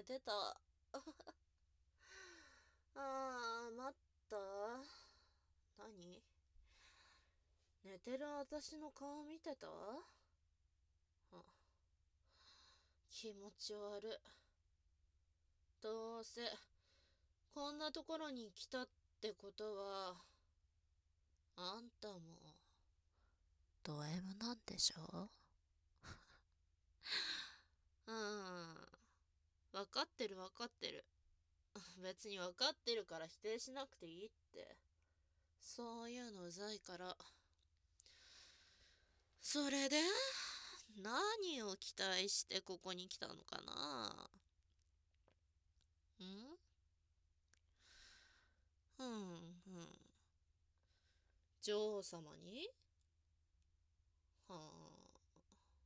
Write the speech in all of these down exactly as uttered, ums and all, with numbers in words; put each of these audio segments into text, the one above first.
てた。あー、待った。何？寝てる私の顔見てた？あ、気持ち悪い。どうせ、こんなところに来たってことは、あんたも、ド M なんでしょ？うーん。わかってるわかってる。別にわかってるから否定しなくていいって。そういうのうざいから。それで、何を期待してここに来たのかな？んうん、うん。女王様に？はあ、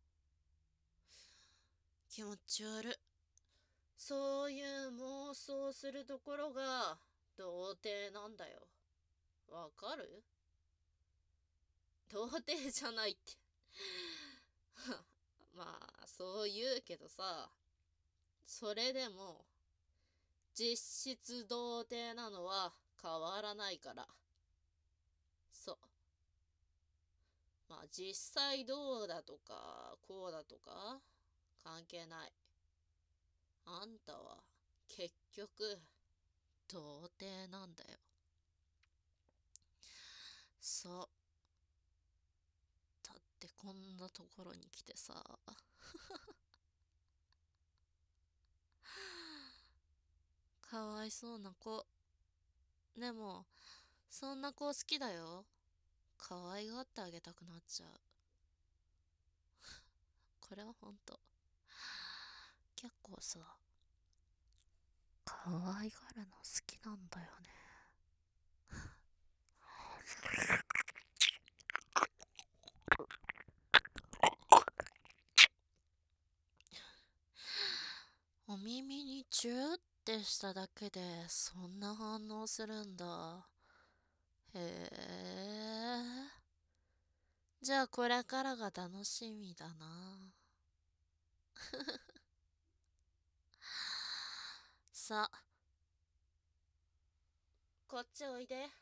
気持ち悪い。そういう妄想するところが童貞なんだよ。わかる？童貞じゃないって。まあ、そう言うけどさ、それでも、実質童貞なのは変わらないから。そう。まあ、実際どうだとか、こうだとか、関係ない。あんたは、結局、童貞なんだよ。そう。だってこんなところに来てさ、かわいそうな子。でも、そんな子好きだよ。可愛がってあげたくなっちゃう。これはほんと。結構さ、可愛がるの好きなんだよね。お耳にチューってしただけでそんな反応するんだ。へえ。じゃあこれからが楽しみだな。さあ、こっちおいで。